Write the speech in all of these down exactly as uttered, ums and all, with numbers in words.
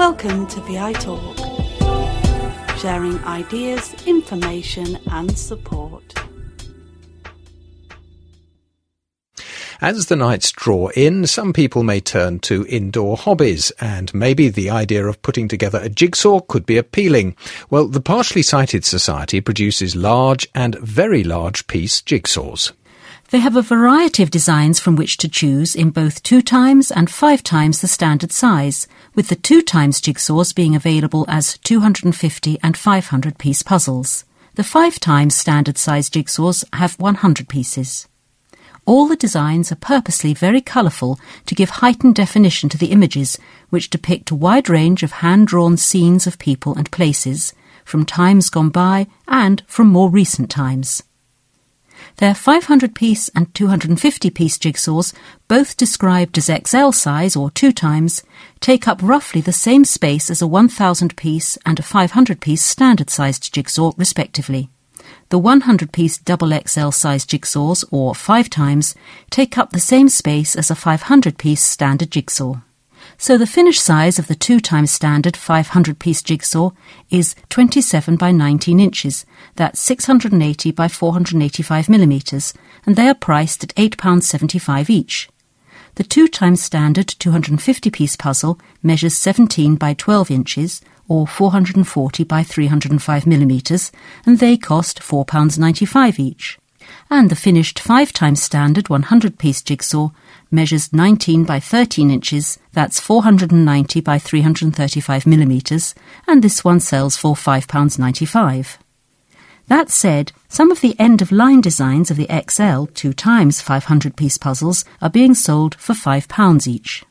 Welcome to V I Talk, sharing ideas, information and support. As the nights draw in, some people may turn to indoor hobbies, and maybe the idea of putting together a jigsaw could be appealing. Well, the Partially Sighted Society produces large and very large piece jigsaws. They have a variety of designs from which to choose in both two times and five times the standard size, with the two times jigsaws being available as two hundred fifty and five hundred piece puzzles. The five times standard size jigsaws have one hundred pieces. All the designs are purposely very colourful to give heightened definition to the images, which depict a wide range of hand-drawn scenes of people and places, from times gone by and from more recent times. Their five hundred piece and two hundred fifty piece jigsaws, both described as X L size or two times, take up roughly the same space as a one thousand piece and a five hundred piece standard-sized jigsaw, respectively. The one hundred piece double X L size jigsaws, or five times, take up the same space as a five hundred piece standard jigsaw. So the finished size of the two times standard five hundred piece jigsaw is twenty-seven by nineteen inches, that's six hundred eighty by four hundred eighty-five millimetres, and they are priced at eight pounds seventy-five each. The two times standard two hundred fifty piece puzzle measures seventeen by twelve inches, or four hundred forty by three hundred five millimetres, and they cost four pounds ninety-five each. And the finished five times standard one hundred piece jigsaw measures nineteen by thirteen inches, that's four hundred ninety by three hundred thirty-five millimetres, and this one sells for five pounds ninety-five. That said, some of the end-of-line designs of the X L two times five hundred piece puzzles are being sold for five pounds each.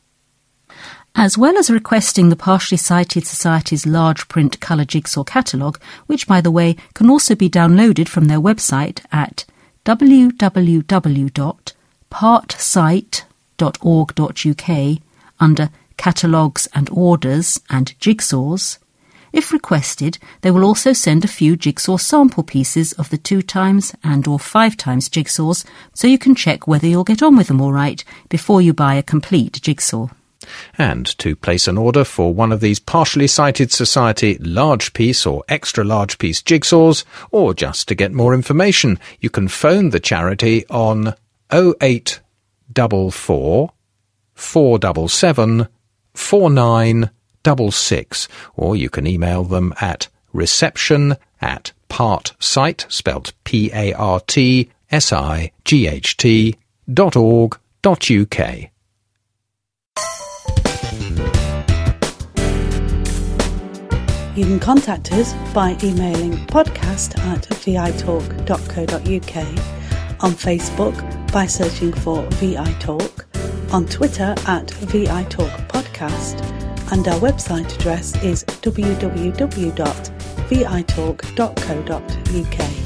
As well as requesting the Partially Sighted Society's large print colour jigsaw catalogue, which, by the way, can also be downloaded from their website at w w w dot part sight dot org dot u k under Catalogues and Orders and Jigsaws, if requested, they will also send a few jigsaw sample pieces of the two times and or five times jigsaws, so you can check whether you'll get on with them all right before you buy a complete jigsaw. And to place an order for one of these Partially Sighted Society large piece or extra large piece jigsaws, or just to get more information, you can phone the charity on oh eight four four, four seven seven, four nine six six, or you can email them at reception at partsight, spelt P A R T S I G H T dot org dot U K. You can contact us by emailing podcast at v i talk dot co dot u k, on Facebook by searching for V I Talk, on Twitter at V I Talk Podcast, and our website address is w w w dot v i talk dot co dot u k.